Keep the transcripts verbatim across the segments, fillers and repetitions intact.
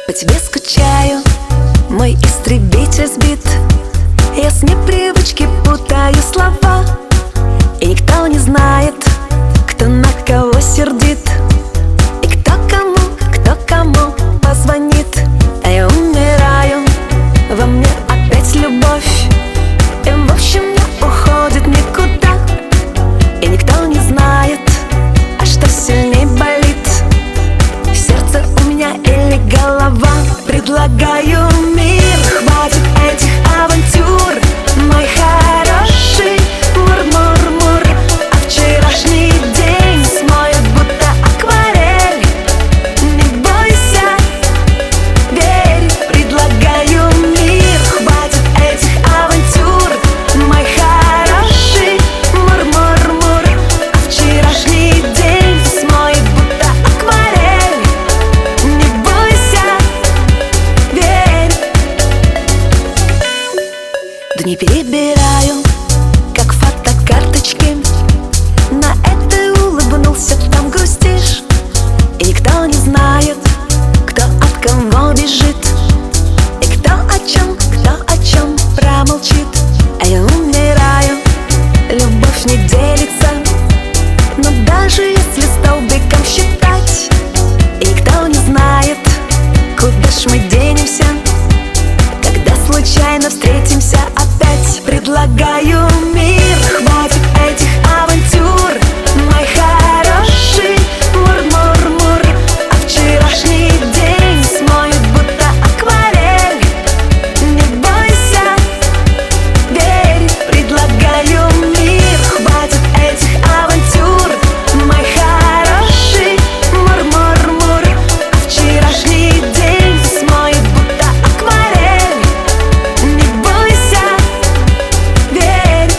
По тебе скучаю, мой истребитель сбит. Я с непривычки путаю слова, и никто не знает, кто на кого сердит, и кто кому, кто кому позвонит. А я умираю, во мне опять любовь, и в общем не уходит никуда. И никто не знает, а что сильней болит, сердце у меня или голова. Предлагаю мир, хватит этих авантюр, мой хороший мур-мур-мур. А вчерашний день смоет будто акварель. Не бойся, верь. Предлагаю мир, хватит этих авантюр, мой хороший мур-мур-мур. А вчерашний день смоет будто акварель. Не бойся, верь. Дни перебираю, как фотокарточки. На этой улыбнулся, там грустишь. И никто не знает, кто от кого бежит, и кто о чем, кто о чем промолчит. А я умираю, любовь не делится. Но даже если столбиком считать, и никто не знает, куда ж мы денемся, когда случайно встретимся опять. Предлагаю мир, хватит этих авантюр, мой хороший мур-мур-мур. А вчерашний день смоет будто акварель. Не бойся, верь. Предлагаю мир, хватит этих авантюр, мой хороший мур-мур-мур. А вчерашний день смоет будто акварель. Не бойся, верь.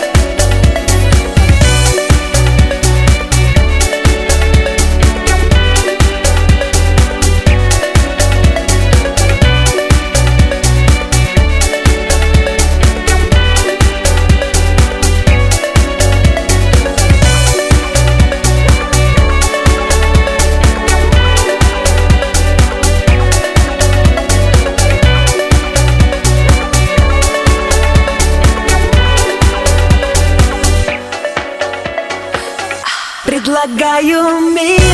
Предлагаю мир.